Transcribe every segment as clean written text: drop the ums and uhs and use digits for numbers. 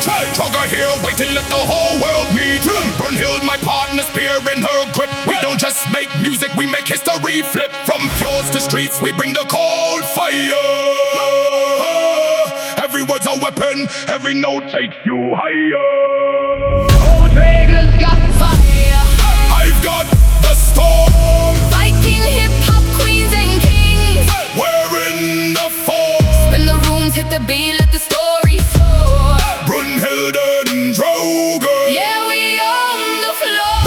Trugger here, wait till let the whole world meet. Brunhild, my partner, spear in her grip. We don't just make music, we make history flip. From fjords to streets, we bring the cold fire. Every word's a weapon, every note takes you higher. Old Dragon's got fire. I've got the storm. Viking hip-hop queens and kings. We're in the force. When the rooms hit the beat, let the story soar. Brunhild and Drogon. Yeah, we on the floor.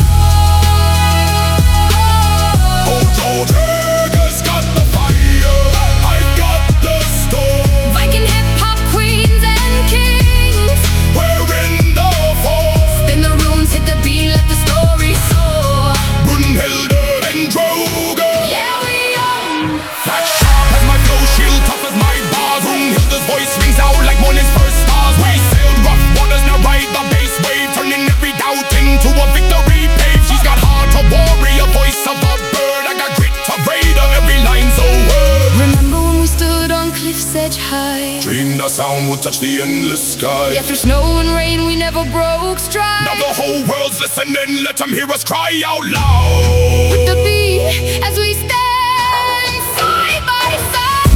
Old Dragon's got the fire. I've got the storm. Viking hip-hop queens and kings. We're in the force. When the rooms hit the beat, let the story soar. Brunhild and Drogon. Yeah, we on. That sharp as my flow, shield tough as my bars. Brunhild's voice rings out like morning's first stars. We sailed rough waters, now ride the bass wave, turning every doubt into a victory pave. She's got heart of warrior, voice of a bird. I got grit of raider, every line's a word. Remember when we stood on cliff's edge high? Dreamed our sound would touch the endless sky. Yeah, through snow and rain we never broke stride. Now the whole world's listening, let them hear us cry out loud. With the beat as we stand side by side.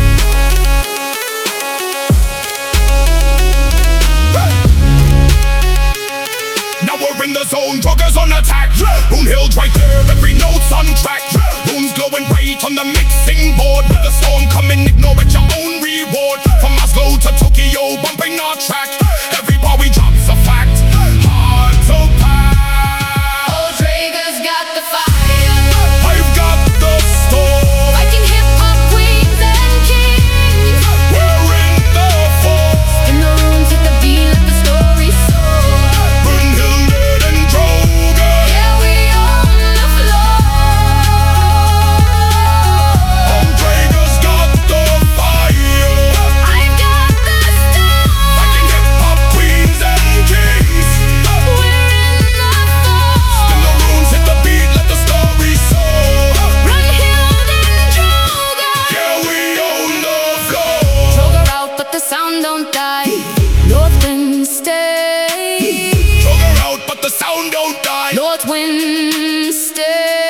Now we're in the zone, druggers on attack. Brunhild's right there, every note's on track. Rooms glowing bright on the mixing board. With the storm coming, ignore it, your own reward. From Oslo to Tokyo, bumping our track. Every bar we drop's a fact. Hard to pass. Old Dragon's got the fire. I've got the storm. Viking hip-hop queens and kings. We're in the force. In the rooms hit the beat, let the story soar. Brunhild and Drogon. Yeah, we on the floor. Old Dragon's got the fire. I've got the storm. Viking hip-hop queens and kings. We're in the force. In the rooms hit the beat, let the story soar. Brunhild and Drogon. Yeah, we own the floor. Droger out, but the sound don't die. North wind stay. Drug her out, but the sound don't die. North wind stay.